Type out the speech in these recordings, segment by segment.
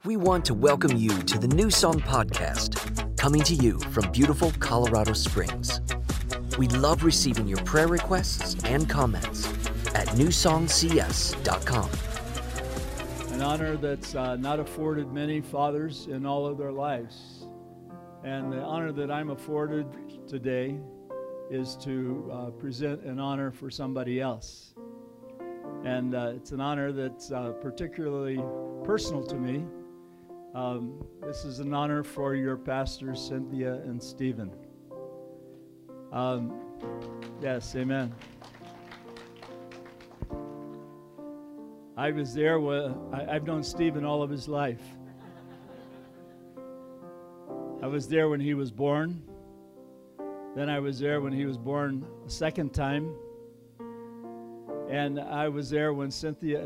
We want to welcome you to the New Song Podcast, coming to you from beautiful Colorado Springs. We love receiving your prayer requests and comments at newsongcs.com. An honor that's not afforded many fathers in all of their lives. And the honor that I'm afforded today is to present an honor for somebody else. And it's an honor that's particularly personal to me. This is an honor for your pastors, Cynthia and Stephen. Yes, amen. I was there I've known Stephen all of his life. I was there when he was born. Then I was there when he was born a second time. And I was there when Cynthia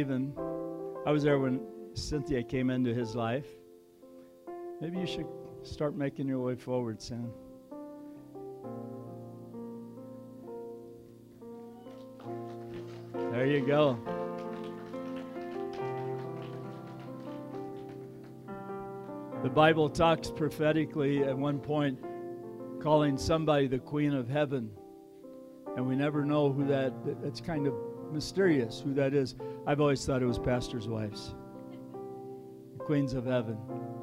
came into his life. Maybe you should start making your way forward, Sam. There you go. The Bible talks prophetically at one point, calling somebody the Queen of Heaven. And we never know who it's kind of mysterious who that is. I've always thought it was pastors' wives. The Queens of Heaven.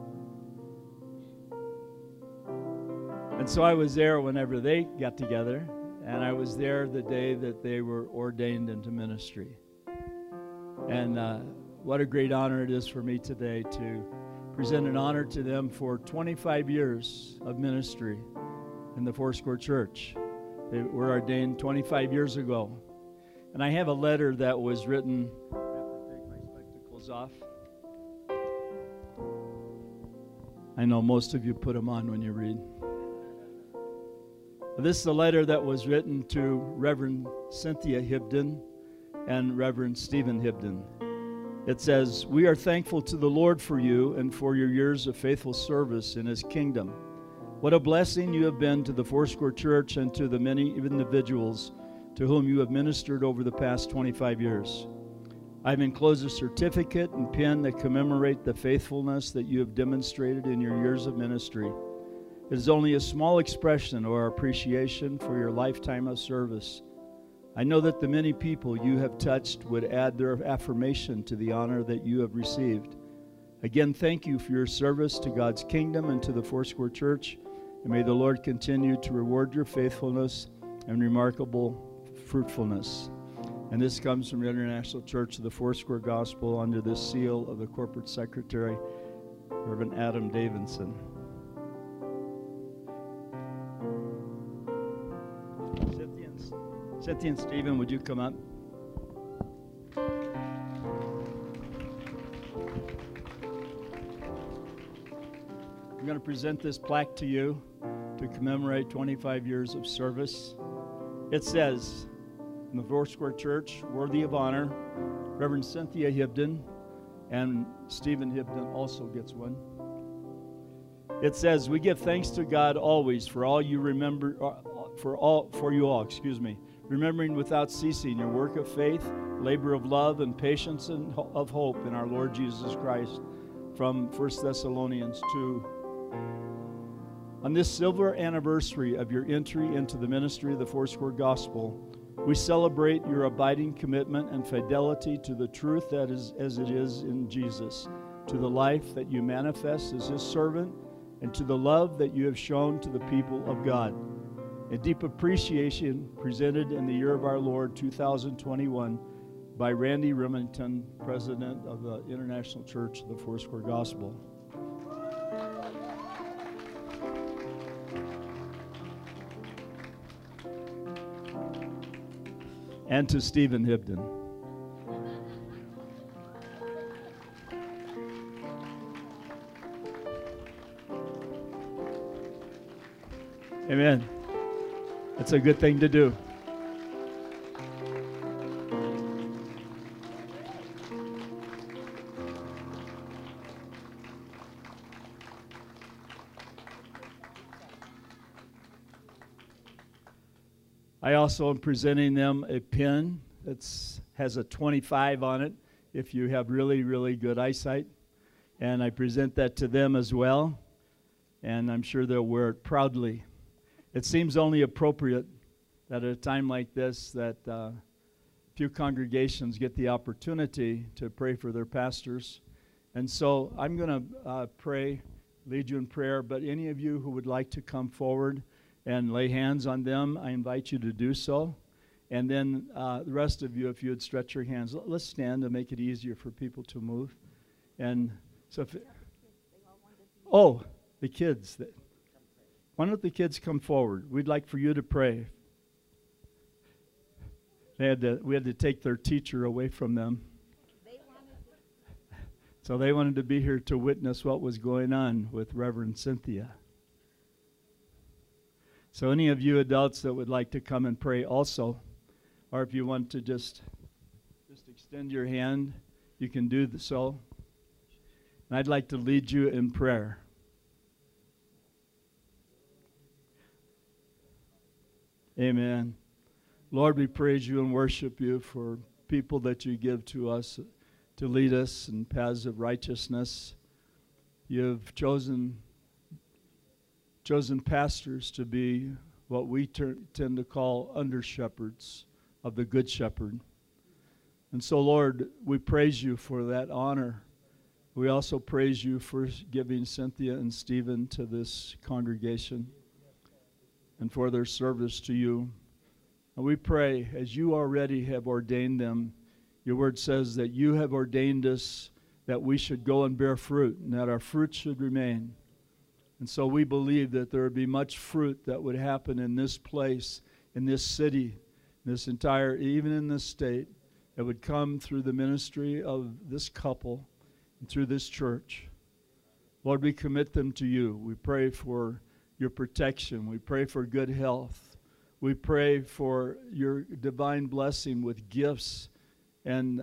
And so I was there whenever they got together, and I was there the day that they were ordained into ministry. And what a great honor it is for me today to present an honor to them for 25 years of ministry in the Foursquare Church. They were ordained 25 years ago. And I have a letter that was written. I have to take my spectacles off. I know most of you put them on when you read. This is a letter that was written to Reverend Cynthia Hibden and Reverend Stephen Hibden. It says, "We are thankful to the Lord for you and for your years of faithful service in His kingdom. What a blessing you have been to the Foursquare Church and to the many individuals to whom you have ministered over the past 25 years. I've enclosed a certificate and pin that commemorate the faithfulness that you have demonstrated in your years of ministry. It is only a small expression of our appreciation for your lifetime of service. I know that the many people you have touched would add their affirmation to the honor that you have received. Again, thank you for your service to God's kingdom and to the Foursquare Church, and may the Lord continue to reward your faithfulness and remarkable fruitfulness." And this comes from the International Church of the Foursquare Gospel under the seal of the Corporate Secretary, Reverend Adam Davidson. Cynthia and Stephen, would you come up? I'm going to present this plaque to you to commemorate 25 years of service. It says, in the Foursquare Church, worthy of honor, Reverend Cynthia Hibden, and Stephen Hibden also gets one. It says, "We give thanks to God always for you all, remembering without ceasing your work of faith, labor of love, and patience and of hope in our Lord Jesus Christ," from 1 Thessalonians 2. On this silver anniversary of your entry into the ministry of the Foursquare Gospel, we celebrate your abiding commitment and fidelity to the truth that is as it is in Jesus, to the life that you manifest as His servant, and to the love that you have shown to the people of God. A deep appreciation presented in the year of our Lord 2021 by Randy Remington, President of the International Church of the Foursquare Gospel. And to Stephen Hibden. Amen. It's a good thing to do. I also am presenting them a pin that has a 25 on it if you have really, really good eyesight. And I present that to them as well, and I'm sure they'll wear it proudly. It seems only appropriate that at a time like this that few congregations get the opportunity to pray for their pastors. And so I'm going to pray, lead you in prayer, but any of you who would like to come forward and lay hands on them, I invite you to do so. And then the rest of you, if you would stretch your hands, let's stand to make it easier for people to move. And so if the kids. Why don't the kids come forward? We'd like for you to pray. We had to take their teacher away from them. So they wanted to be here to witness what was going on with Reverend Cynthia. So any of you adults that would like to come and pray also, or if you want to just extend your hand, you can do so. And I'd like to lead you in prayer. Amen. Lord, we praise you and worship you for people that you give to us to lead us in paths of righteousness. You have chosen pastors to be what we tend to call under-shepherds of the Good Shepherd. And so, Lord, we praise you for that honor. We also praise you for giving Cynthia and Stephen to this congregation and for their service to you. And we pray, as you already have ordained them, your word says that you have ordained us that we should go and bear fruit, and that our fruit should remain. And so we believe that there would be much fruit that would happen in this place, in this city, even in this state, that would come through the ministry of this couple and through this church. Lord, we commit them to you. We pray for your protection. We pray for good health. We pray for your divine blessing with gifts and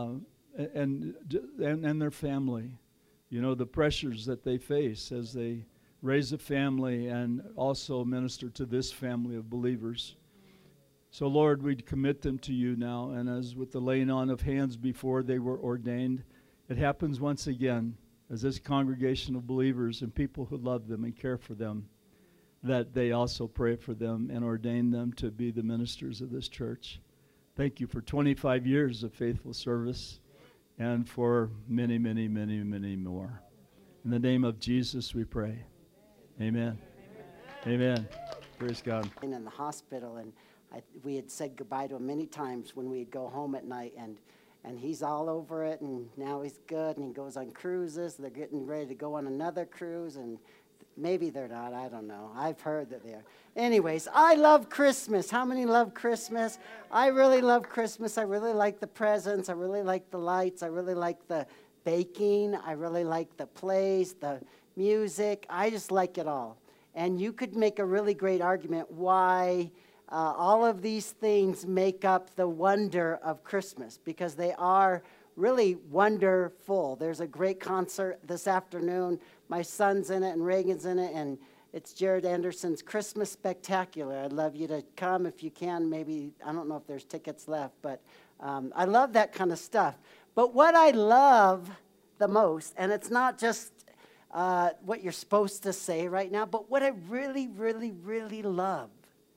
their family. You know, the pressures that they face as they raise a family and also minister to this family of believers. So, Lord, we commit them to you now. And as with the laying on of hands before they were ordained, it happens once again as this congregation of believers and people who love them and care for them, that they also pray for them and ordain them to be the ministers of this church. Thank you for 25 years of faithful service and for many, many, many, many more. In the name of Jesus we pray. Amen. Amen. Praise God. In the hospital, and we had said goodbye to him many times when we'd go home at night, and he's all over it, and now he's good, and he goes on cruises. They're getting ready to go on another cruise, and maybe they're not. I don't know. I've heard that they are. Anyways, I love Christmas. How many love Christmas? I really love Christmas. I really like the presents. I really like the lights. I really like the baking. I really like the plays, the music. I just like it all. And you could make a really great argument why all of these things make up the wonder of Christmas, because they are really wonderful. There's a great concert this afternoon. My son's in it and Reagan's in it, and it's Jared Anderson's Christmas Spectacular. I'd love you to come if you can. Maybe, I don't know if there's tickets left, but I love that kind of stuff. But what I love the most, and it's not just what you're supposed to say right now, but what I really, really, really love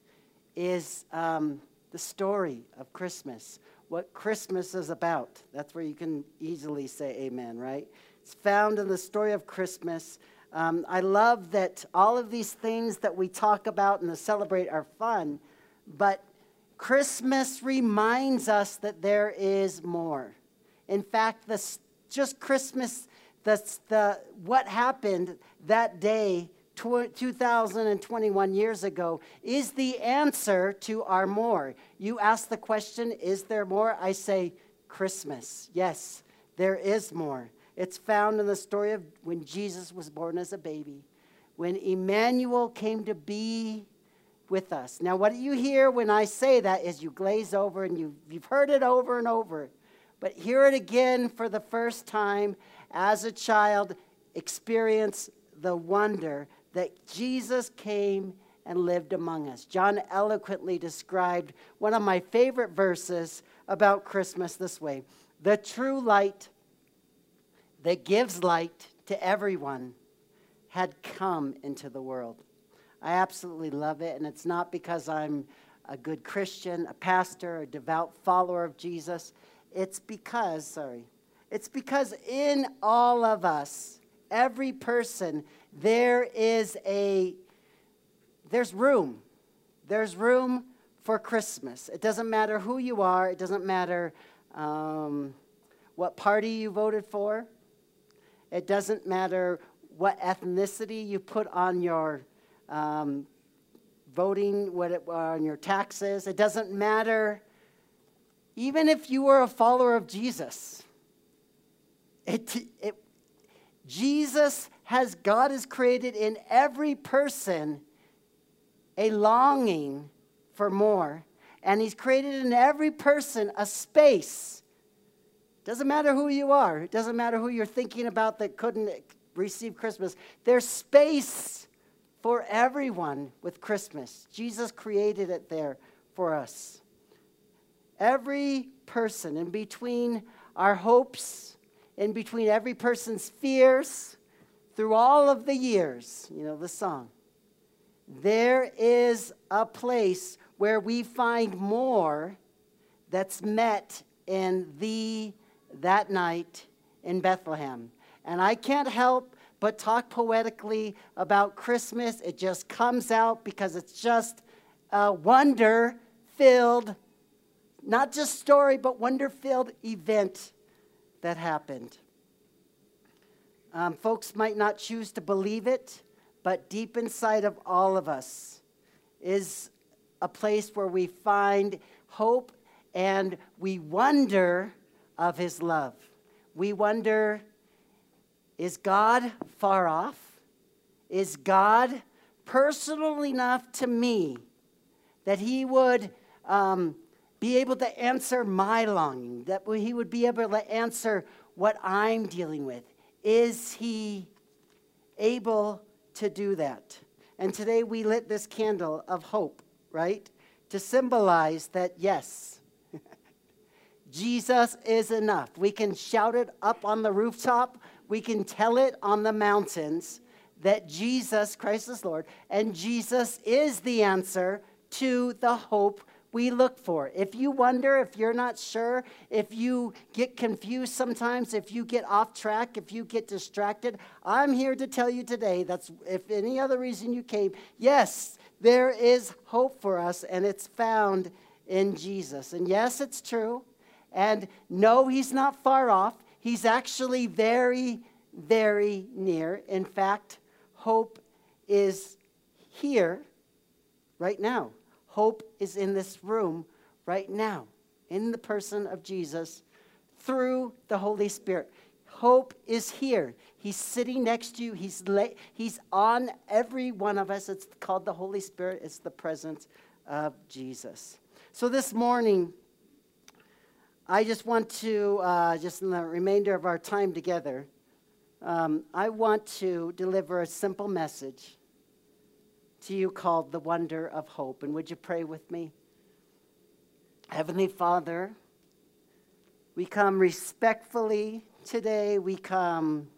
is the story of Christmas, what Christmas is about. That's where you can easily say amen, right? It's found in the story of Christmas. I love that all of these things that we talk about and celebrate are fun, but Christmas reminds us that there is more. In fact, just Christmas, what happened that day 2021 years ago is the answer to our more. You ask the question, is there more? I say Christmas. Yes, there is more. It's found in the story of when Jesus was born as a baby, when Emmanuel came to be with us. Now, what you hear when I say that is you glaze over, and you've heard it over and over. But hear it again for the first time as a child. Experience the wonder that Jesus came and lived among us. John eloquently described one of my favorite verses about Christmas this way: the true light that gives light to everyone had come into the world. I absolutely love it, and it's not because I'm a good Christian, a pastor, a devout follower of Jesus. It's because in all of us, every person, there's room. There's room for Christmas. It doesn't matter who you are. It doesn't matter what party you voted for. It doesn't matter what ethnicity you put on your voting, on your taxes. It doesn't matter. Even if you were a follower of Jesus, God has created in every person a longing for more. And he's created in every person a space. Doesn't matter who you are. It doesn't matter who you're thinking about that couldn't receive Christmas. There's space for everyone with Christmas. Jesus created it there for us. Every person, in between our hopes, in between every person's fears, through all of the years, the song, there is a place where we find more that's met in that night in Bethlehem. And I can't help but talk poetically about Christmas. It just comes out because it's just a wonder-filled, not just story, but wonder-filled event that happened. Folks might not choose to believe it, but deep inside of all of us is a place where we find hope and we wonder of his love. We wonder, is God far off? Is God personal enough to me that he would be able to answer my longing, that he would be able to answer what I'm dealing with? Is he able to do that? And today we lit this candle of hope, right? To symbolize that, yes, Jesus is enough. We can shout it up on the rooftop. We can tell it on the mountains that Jesus Christ is Lord, and Jesus is the answer to the hope we look for. If you wonder, if you're not sure, if you get confused sometimes, if you get off track, if you get distracted, I'm here to tell you today, that's if any other reason you came, yes, there is hope for us, and it's found in Jesus. And yes, it's true. And no, he's not far off. He's actually very, very near. In fact, hope is here right now. Hope is in this room right now, in the person of Jesus, through the Holy Spirit. Hope is here. He's sitting next to you. He's on every one of us. It's called the Holy Spirit. It's the presence of Jesus. So this morning, I just want to, just in the remainder of our time together, I want to deliver a simple message to you called the wonder of hope. And would you pray with me? Heavenly Father, we come respectfully today. We come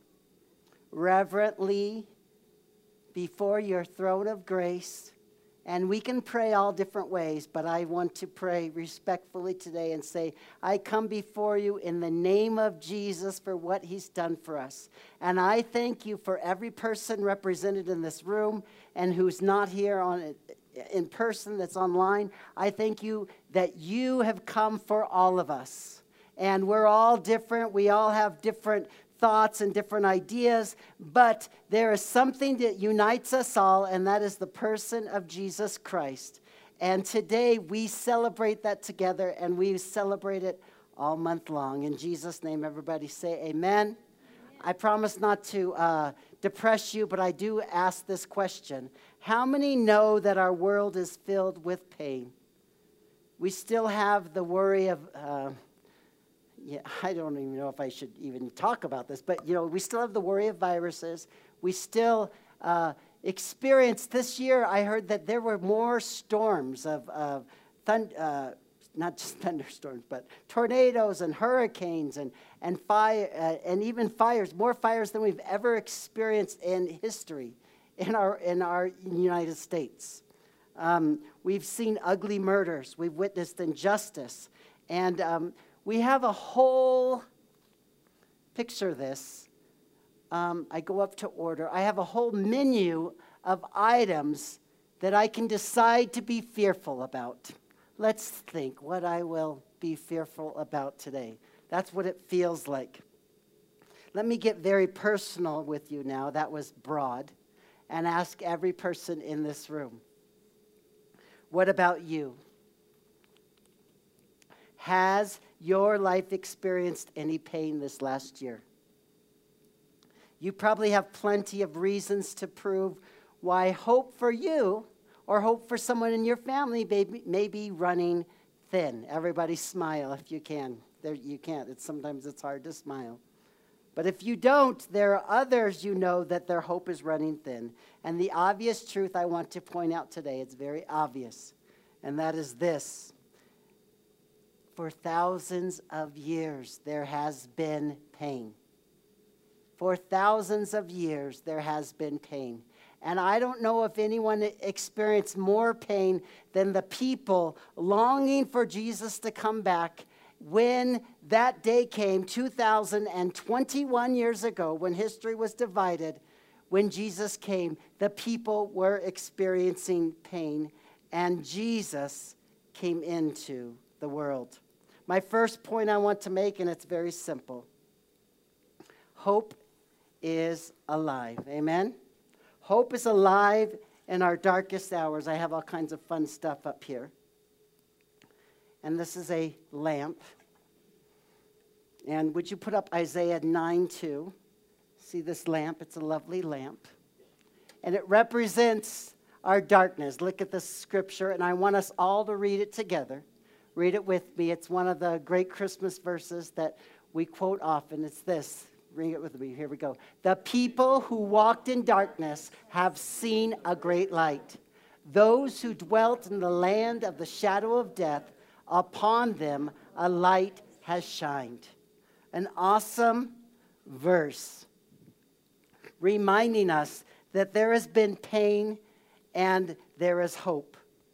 reverently before your throne of grace. And we can pray all different ways, but I want to pray respectfully today and say, I come before you in the name of Jesus for what he's done for us. And I thank you for every person represented in this room and who's not here in person, that's online. I thank you that you have come for all of us. And we're all different. We all have different thoughts and different ideas, but there is something that unites us all, and that is the person of Jesus Christ. And today we celebrate that together, and we celebrate it all month long. In Jesus' name, everybody say amen. Amen. I promise not to depress you, but I do ask this question. How many know that our world is filled with pain? We still have the worry of I don't even know if I should even talk about this, but, we still have the worry of viruses. We still experience this year, I heard that there were more storms of not just thunderstorms, but tornadoes and hurricanes and fire and even fires, more fires than we've ever experienced in history in our United States. We've seen ugly murders. We've witnessed injustice. And we have a whole, picture this. I go up to order. I have a whole menu of items that I can decide to be fearful about. Let's think what I will be fearful about today. That's what it feels like. Let me get very personal with you now. That was broad. And ask every person in this room. What about you? Has your life experienced any pain this last year? You probably have plenty of reasons to prove why hope for you or hope for someone in your family may be running thin. Everybody smile if you can. There, you can't. Sometimes it's hard to smile. But if you don't, there are others you know that their hope is running thin. And the obvious truth I want to point out today, it's very obvious, and that is this. For thousands of years, there has been pain. For thousands of years, there has been pain. And I don't know if anyone experienced more pain than the people longing for Jesus to come back when that day came 2021 years ago, when history was divided. When Jesus came, the people were experiencing pain, and Jesus came into the world. My first point I want to make, and it's very simple. Hope is alive. Amen? Hope is alive in our darkest hours. I have all kinds of fun stuff up here. And this is a lamp. And would you put up Isaiah 9:2? See this lamp? It's a lovely lamp. And it represents our darkness. Look at this scripture, and I want us all to read it together. Read it with me. It's one of the great Christmas verses that we quote often. It's this. Read it with me. Here we go. The people who walked in darkness have seen a great light. Those who dwelt in the land of the shadow of death, upon them a light has shined. An awesome verse reminding us that there has been pain and there is hope.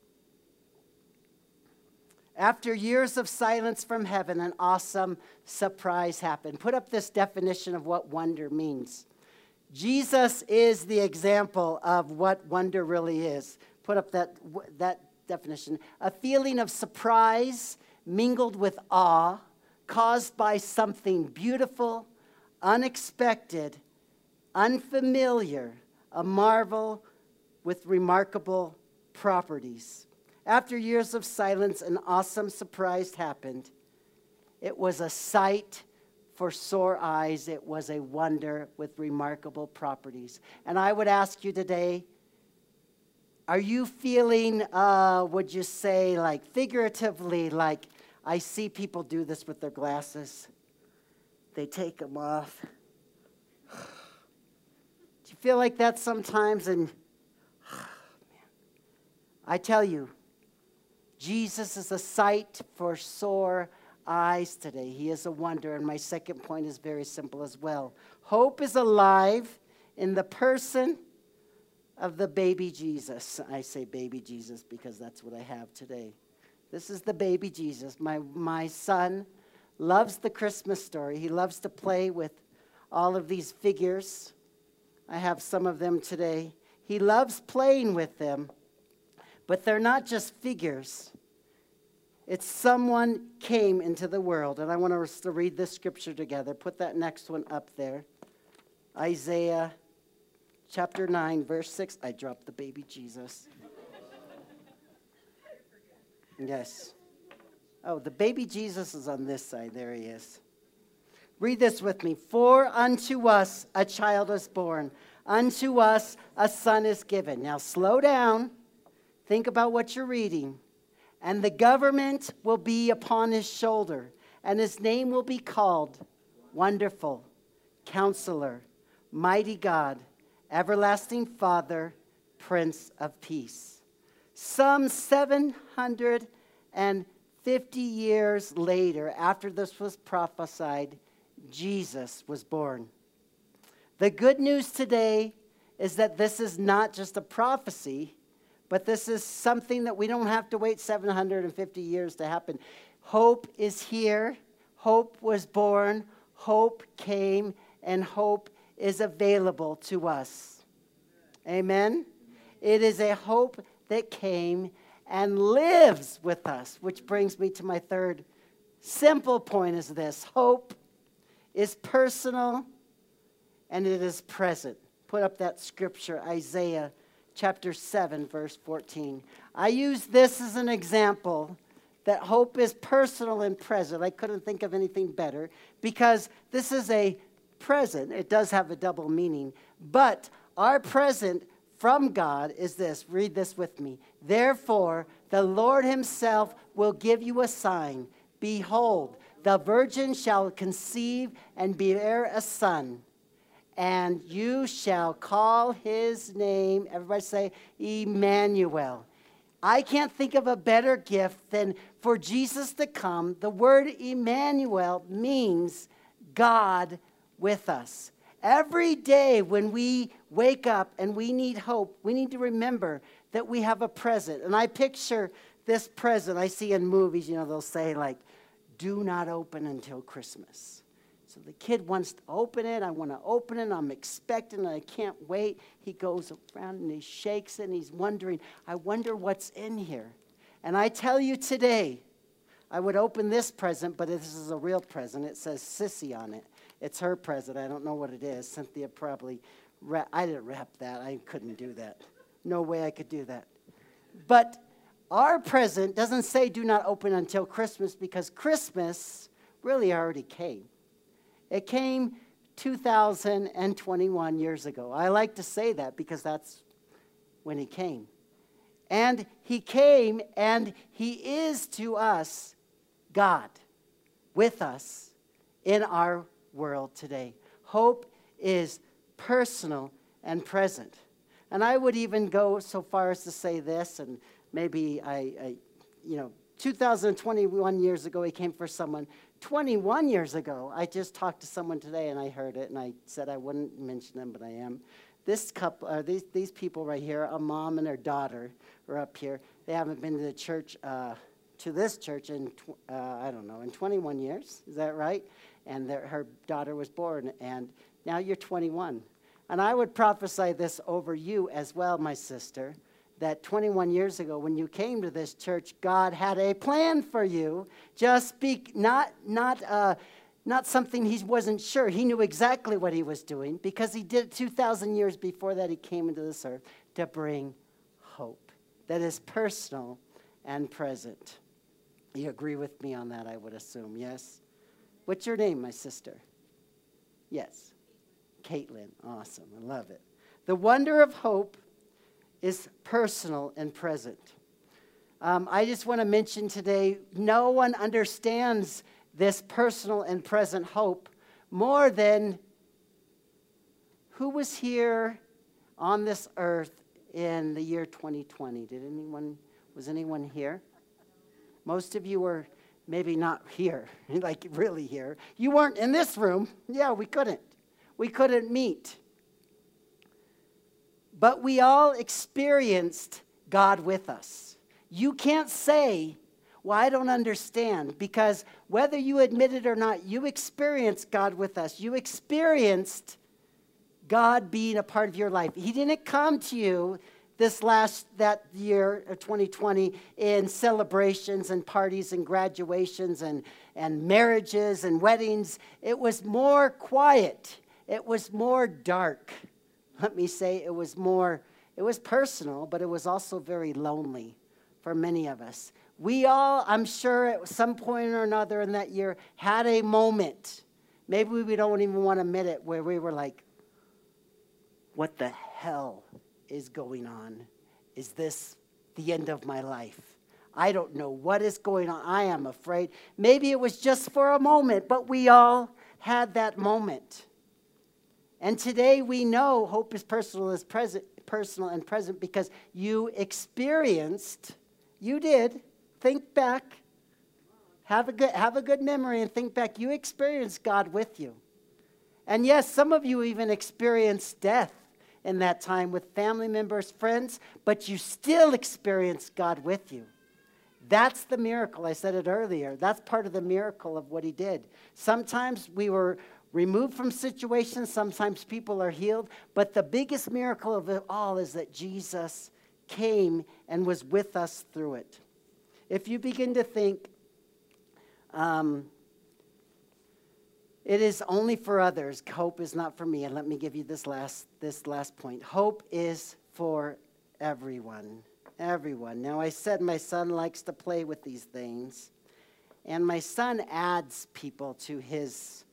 After years of silence from heaven, an awesome surprise happened. Put up this definition of what wonder means. Jesus is the example of what wonder really is. Put up that definition. A feeling of surprise mingled with awe, caused by something beautiful, unexpected, unfamiliar, a marvel with remarkable properties. After years of silence, an awesome surprise happened. It was a sight for sore eyes. It was a wonder with remarkable properties. And I would ask you today, are you feeling, would you say, like figuratively, like I see people do this with their glasses. They take them off. Do you feel like that sometimes? And I tell you, Jesus is a sight for sore eyes today. He is a wonder. And my second point is very simple as well. Hope is alive in the person of the baby Jesus. I say baby Jesus because that's what I have today. This is the baby Jesus. My son loves the Christmas story. He loves to play with all of these figures. I have some of them today. He loves playing with them, but they're not just figures. It's someone came into the world. And I want us to read this scripture together. Put that next one up there. Isaiah chapter 9, verse 6. I dropped the baby Jesus. Yes. Oh, the baby Jesus is on this side. There he is. Read this with me. For unto us a child is born. Unto us a son is given. Now slow down. Think about what you're reading. And the government will be upon his shoulder. And his name will be called Wonderful, Counselor, Mighty God, Everlasting Father, Prince of Peace. Some 750 50 years later, after this was prophesied, Jesus was born. The good news today is that this is not just a prophecy, but this is something that we don't have to wait 750 years to happen. Hope is here. Hope was born. Hope came, and hope is available to us. Amen? It is a hope that came and lives with us, which brings me to my third simple point is this. Hope is personal and it is present. Put up that scripture, Isaiah chapter 7, verse 14. I use this as an example that hope is personal and present. I couldn't think of anything better because this is a present. It does have a double meaning, but our present from God is this. Read this with me. Therefore, the Lord himself will give you a sign. Behold, the virgin shall conceive and bear a son, and you shall call his name, everybody say, Emmanuel. I can't think of a better gift than for Jesus to come. The word Emmanuel means God with us. Every day when we wake up and we need hope, we need to remember that we have a present. And I picture this present I see in movies, they'll say like, do not open until Christmas. So the kid wants to open it. I want to open it. I'm expecting it. I can't wait. He goes around and he shakes it and he's wondering, I wonder what's in here. And I tell you today, I would open this present, but this is a real present. It says Sissy on it. It's her present. I don't know what it is. Cynthia probably, I didn't wrap that. I couldn't do that. No way I could do that. But our present doesn't say do not open until Christmas because Christmas really already came. It came 2021 years ago. I like to say that because that's when he came. And he came and he is to us God with us in our world today. Hope is personal and present. And I would even go so far as to say this, and maybe 2021 years ago he came for someone. 21 years ago, I just talked to someone today and I heard it and I said I wouldn't mention them, but I am. This couple, these people right here, a mom and her daughter are up here. They haven't been to the church, to this church in, in 21 years. Is that right? And her daughter was born, and now you're 21. And I would prophesy this over you as well, my sister, that 21 years ago when you came to this church, God had a plan for you. Just not something he wasn't sure. He knew exactly what he was doing because he did it 2,000 years before that he came into this earth to bring hope that is personal and present. You agree with me on that, I would assume, yes? What's your name, my sister? Yes. Caitlin. Awesome. I love it. The wonder of hope is personal and present. I just want to mention today, no one understands this personal and present hope more than who was here on this earth in the year 2020. Was anyone here? Most of you were maybe not here, like really here. You weren't in this room. Yeah, we couldn't. We couldn't meet. But we all experienced God with us. You can't say, well, I don't understand, because whether you admit it or not, you experienced God with us. You experienced God being a part of your life. He didn't come to you that year of 2020 in celebrations and parties and graduations and marriages and weddings. It was more quiet. It was more dark. Let me say it was personal, but it was also very lonely for many of us. We all, I'm sure at some point or another in that year, had a moment. Maybe we don't even want to admit it, where we were like, what the hell is going on? Is this the end of my life? I don't know what is going on. I am afraid. Maybe it was just for a moment, but we all had that moment. And today we know hope is personal and present because you did. Think back Have a good memory and think back. You experienced God with you. And yes, some of you even experienced death in that time with family members, friends, but you still experienced God with you. That's the miracle. I said it earlier. That's part of the miracle of what he did. Sometimes we were removed from situations. Sometimes people are healed. But the biggest miracle of it all is that Jesus came and was with us through it. If you begin to think, it is only for others, hope is not for me. And let me give you this last point. Hope is for everyone. Everyone. Now, I said my son likes to play with these things, and my son adds people to his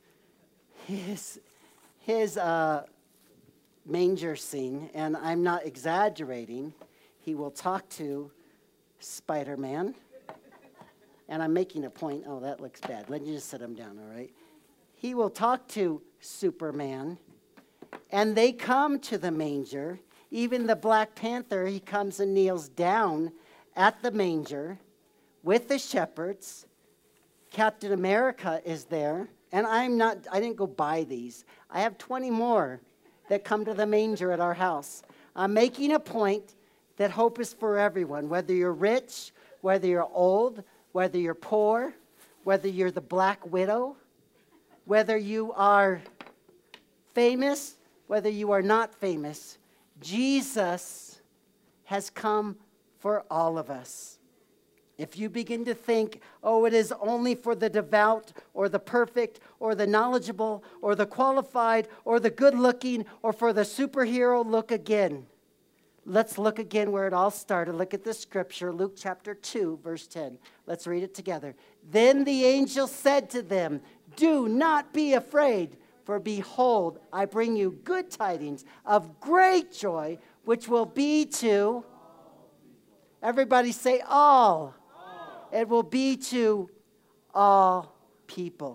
manger scene, and I'm not exaggerating. He will talk to Spider-Man, and I'm making a point. Oh, that looks bad. Let me just sit him down, all right? He will talk to Superman, and they come to the manger. Even the Black Panther, he comes and kneels down at the manger with the shepherds. Captain America is there. And I didn't go buy these. I have 20 more that come to the manger at our house. I'm making a point that hope is for everyone, whether you're rich, whether you're old, whether you're poor, whether you're the Black Widow, whether you are famous, whether you are not famous. Jesus has come for all of us. If you begin to think, oh, it is only for the devout or the perfect or the knowledgeable or the qualified or the good-looking or for the superhero, look again. Let's look again where it all started. Look at the scripture, Luke chapter 2, verse 10. Let's read it together. Then the angel said to them, do not be afraid. For behold, I bring you good tidings of great joy, which will be to, everybody say all. It will be to all people.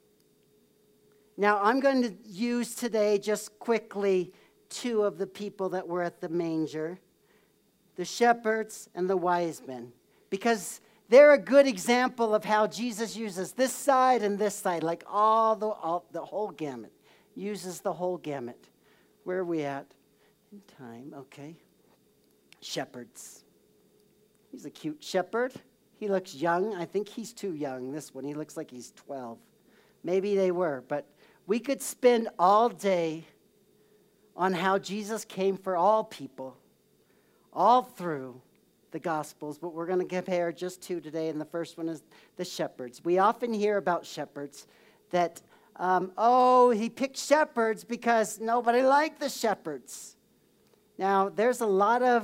Now, I'm going to use today just quickly two of the people that were at the manger, the shepherds and the wise men, because they're a good example of how Jesus uses this side and this side, like the whole gamut. Uses the whole gamut. Where are we at in time? Okay. Shepherds. He's a cute shepherd. He looks young. I think he's too young, this one. He looks like he's 12. Maybe they were, but we could spend all day on how Jesus came for all people, all through the Gospels, but we're going to compare just two today, and the first one is the shepherds. We often hear about shepherds that, he picked shepherds because nobody liked the shepherds. Now, there's a lot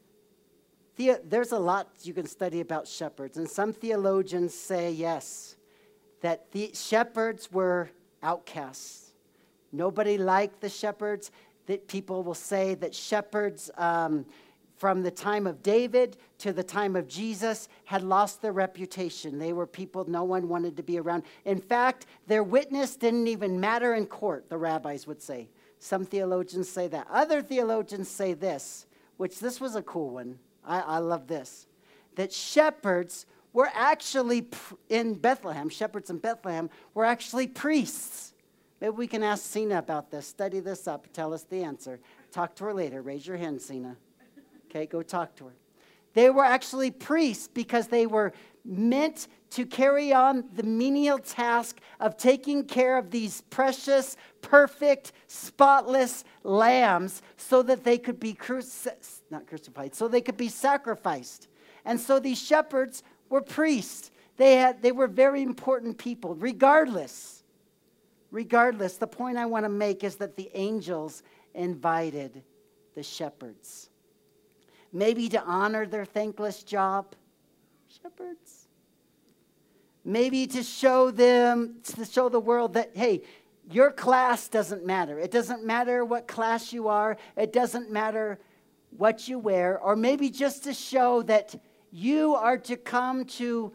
you can study about shepherds, and some theologians say, yes, that the shepherds were outcasts. Nobody liked the shepherds. That people will say that shepherds from the time of David to the time of Jesus had lost their reputation. They were people no one wanted to be around. In fact, their witness didn't even matter in court, the rabbis would say. Some theologians say that. Other theologians say this, which this was a cool one. I love this. That shepherds were actually in Bethlehem, shepherds in Bethlehem were actually priests. Maybe we can ask Sina about this. Study this up. Tell us the answer. Talk to her later. Raise your hand, Sina. Okay, go talk to her. They were actually priests because they were meant to carry on the menial task of taking care of these precious, perfect, spotless lambs so that they could be so they could be sacrificed. And so these shepherds were priests. They were very important people. Regardless, the point I want to make is that the angels invited the shepherds. Maybe to honor their thankless job. Shepherds. Maybe to show the world that, hey, your class doesn't matter. It doesn't matter what class you are. It doesn't matter what you wear. Or maybe just to show that you are to come to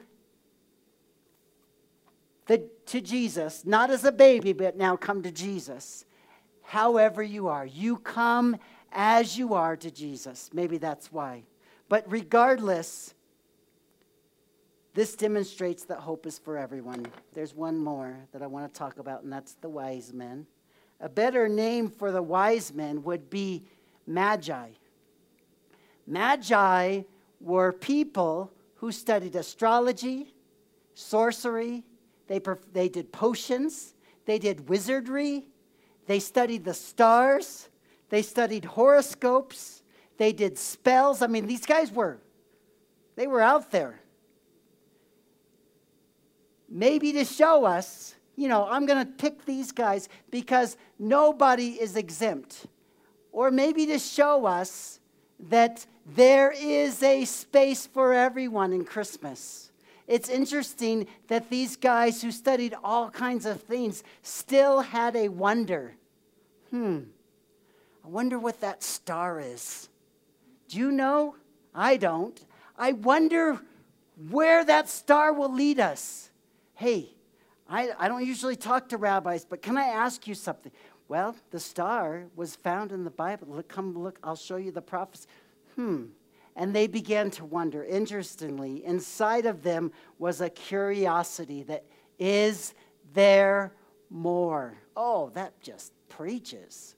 Jesus, not as a baby, but now come to Jesus. However you are. You come as you are to Jesus. Maybe that's why. But regardless, This demonstrates that hope is for everyone. There's one more that I want to talk about, and that's the wise men. A better name for the wise men would be magi. Magi were people who studied astrology, sorcery. They did potions. They did wizardry. They studied the stars. They studied horoscopes. They did spells. I mean, these guys were out there. Maybe to show us, I'm going to pick these guys because nobody is exempt. Or maybe to show us that there is a space for everyone in Christmas. It's interesting that these guys who studied all kinds of things still had a wonder. I wonder what that star is. Do you know? I don't. I wonder where that star will lead us. Hey, I don't usually talk to rabbis, but can I ask you something? Well, the star was found in the Bible. Come look, I'll show you the prophecy. And they began to wonder. Interestingly, inside of them was a curiosity that, is there more? Oh, that just preaches.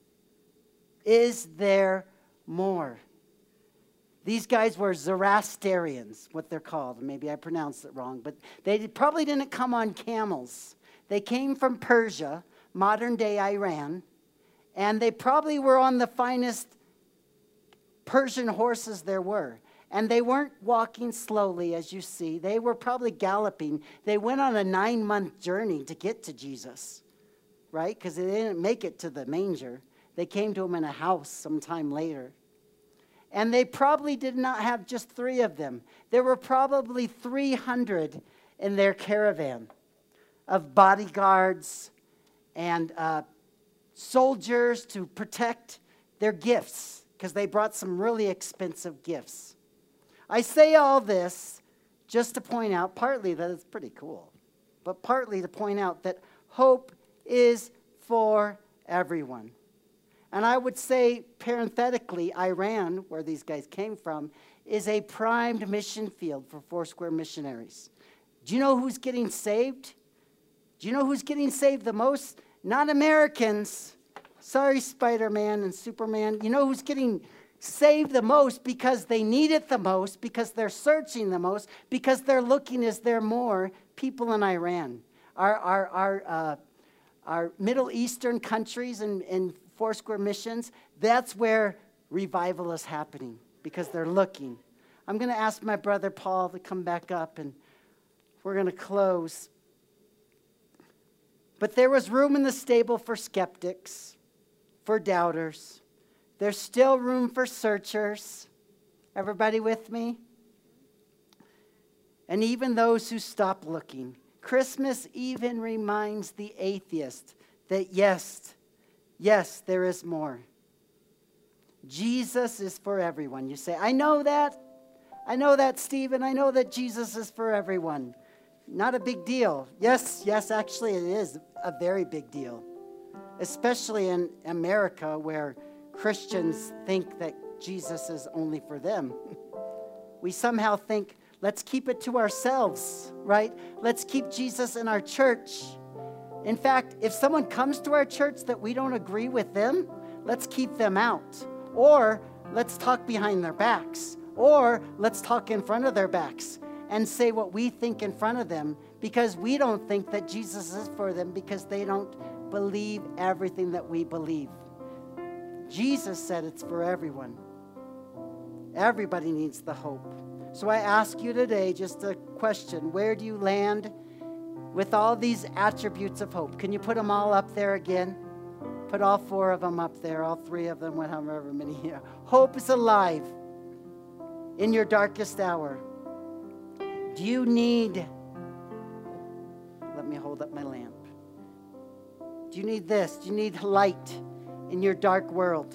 Is there more? These guys were Zoroastrians, what they're called. Maybe I pronounced it wrong, but they probably didn't come on camels. They came from Persia, modern-day Iran, and they probably were on the finest Persian horses there were. And they weren't walking slowly, as you see. They were probably galloping. They went on a 9-month journey to get to Jesus, right? Because they didn't make it to the manger. They came to him in a house sometime later. And they probably did not have just 3 of them. There were probably 300 in their caravan of bodyguards and soldiers to protect their gifts, because they brought some really expensive gifts. I say all this just to point out, partly that it's pretty cool, but partly to point out that hope is for everyone. And I would say, parenthetically, Iran, where these guys came from, is a primed mission field for Foursquare missionaries. Do you know who's getting saved? Do you know who's getting saved the most? Not Americans. Sorry, Spider-Man and Superman. You know who's getting saved the most because they need it the most, because they're searching the most, because they're looking, is there more? People in Iran. Our Middle Eastern countries and Foursquare missions, that's where revival is happening, because they're looking. I'm going to ask my brother Paul to come back up, and we're going to close. But there was room in the stable for skeptics, for doubters. There's still room for searchers. Everybody with me? And even those who stop looking. Christmas even reminds the atheist that yes, there is more. Jesus is for everyone. You say, I know that, Stephen. I know that Jesus is for everyone. Not a big deal. Yes, actually it is a very big deal. Especially in America, where Christians think that Jesus is only for them. We somehow think, let's keep it to ourselves, right? Let's keep Jesus in our church. In fact, if someone comes to our church that we don't agree with them, let's keep them out. Or let's talk behind their backs. Or let's talk in front of their backs and say what we think in front of them, because we don't think that Jesus is for them, because they don't believe everything that we believe. Jesus said it's for everyone. Everybody needs the hope. So I ask you today just a question. Where do you land with all these attributes of hope? Can you put them all up there again? Put all 4 of them up there, all 3 of them, however many. Yeah. Hope is alive in your darkest hour. Do you need, let me hold up my lamp. Do you need this? Do you need light in your dark world?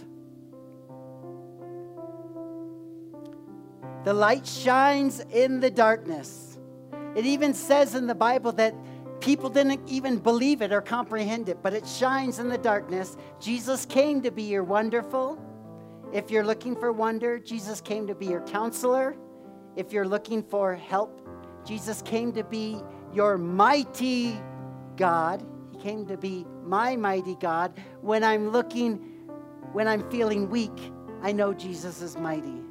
The light shines in the darkness. It even says in the Bible that people didn't even believe it or comprehend it, but it shines in the darkness. Jesus came to be your wonderful. If you're looking for wonder, Jesus came to be your counselor. If you're looking for help, Jesus came to be your mighty God. He came to be my mighty God. When I'm feeling weak, I know Jesus is mighty.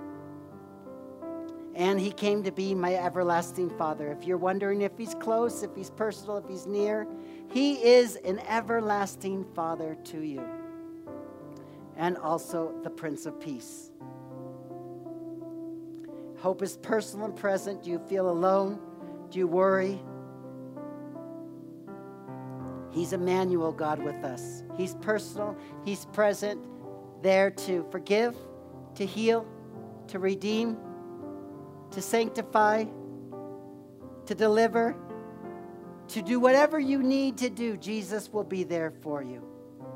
And he came to be my everlasting Father. If you're wondering if he's close, if he's personal, if he's near, he is an everlasting Father to you. And also the Prince of Peace. Hope is personal and present. Do you feel alone? Do you worry? He's Emmanuel, God with us. He's personal. He's present, there to forgive, to heal, to redeem, to sanctify, to deliver, to do whatever you need to do. Jesus will be there for you.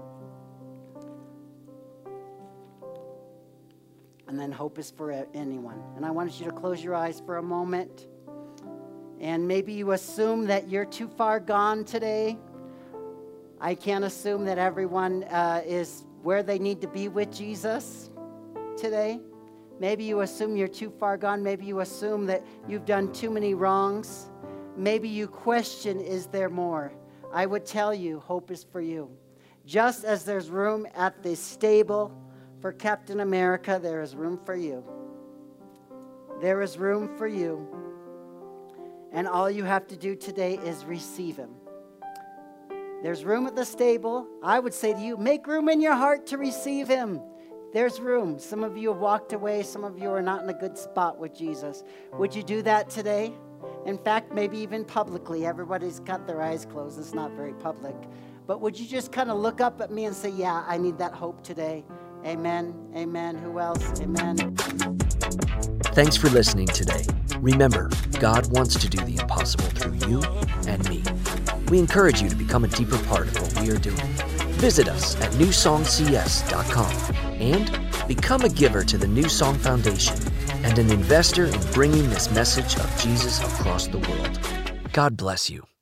And then hope is for anyone. And I want you to close your eyes for a moment. And maybe you assume that you're too far gone today. I can't assume that everyone is where they need to be with Jesus today. Maybe you assume you're too far gone. Maybe you assume that you've done too many wrongs. Maybe you question, is there more? I would tell you, hope is for you. Just as there's room at the stable for Captain America, there is room for you. There is room for you. And all you have to do today is receive him. There's room at the stable. I would say to you, make room in your heart to receive him. There's room. Some of you have walked away. Some of you are not in a good spot with Jesus. Would you do that today? In fact, maybe even publicly. Everybody's got their eyes closed. It's not very public. But would you just kind of look up at me and say, yeah, I need that hope today. Amen. Amen. Who else? Amen. Thanks for listening today. Remember, God wants to do the impossible through you and me. We encourage you to become a deeper part of what we are doing. Visit us at newsongcs.com and become a giver to the New Song Foundation and an investor in bringing this message of Jesus across the world. God bless you.